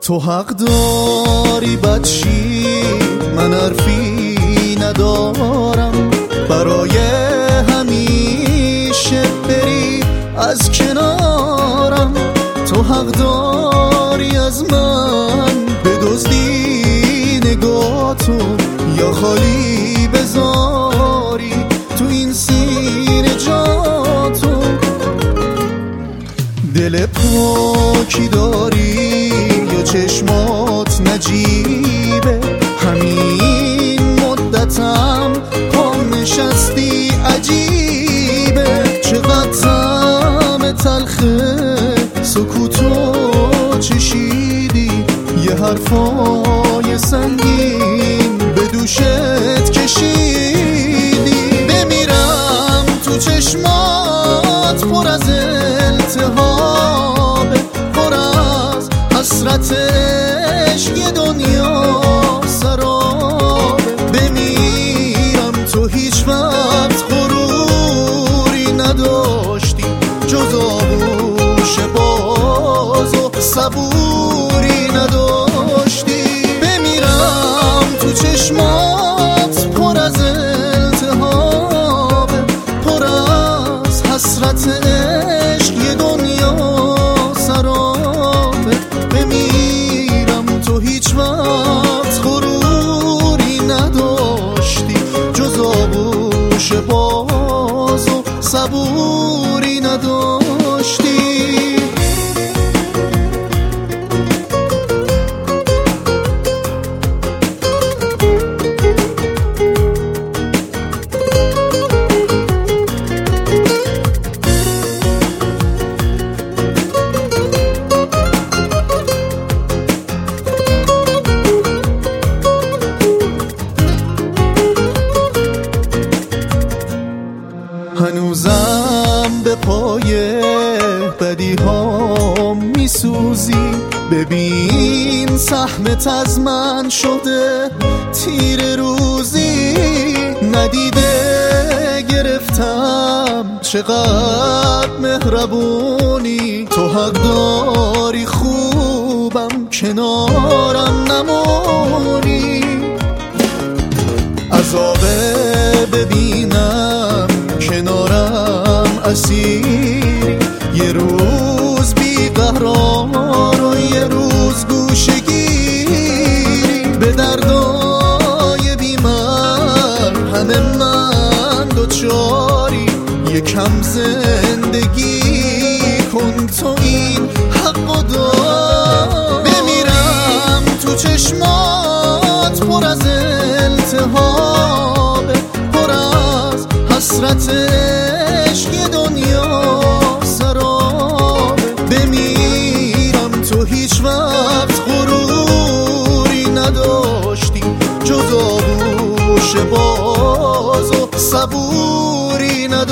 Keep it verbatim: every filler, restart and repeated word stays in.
تو حق داری بدشی، من حرفی ندارم برای همیشه بری از کنارم. تو حق داری از من بدزدی نگاهتو، یا خالی بذاری تو این سینه جاتو. دل پاکی داری یا چشمات نجیبه، همین مدتم پام نشستی عجیبه. چقدر طعم تلخ سکوتو چشیدی، یه حرفای سنگین به دوشت کشیدی. بمیرم تو چشمات پر از التهابه، پر از حسرت عشق، یه دنیا سرابه. بمیرم تو هیچ وقت غروری نداشتی جز آغوش باز و صبوری نداشتی. بمیرم تو چشمات پر از التهابه، پر از حسرت عشق، یه دنیا سرابه. بمیرم تو هیچ وقت غروری نداشتی جز آغوش باز و صبوری نداشتی. هنوزم به پای بدی ها میسوزی، ببین سهمت از من شده تیر روزی. ندیده گرفتم چقدر مهربونی، تو حق داری خوبم کنارم نمونی. عذابه ببینم کنارم اسیری، یه روز بیقرار و یه روز گوشه‌گیری. به دردای بی‌مرهم من دوچاری، یکم زندگی کن تو این حقو دار. بمیرم تو چشمات پر از التهابه، پر از حسرت عشق، یه دنیا سرابه. بمیرم تو هیچ وقت غروری نداشتی جز آغوش باز و صبوری نداشتی.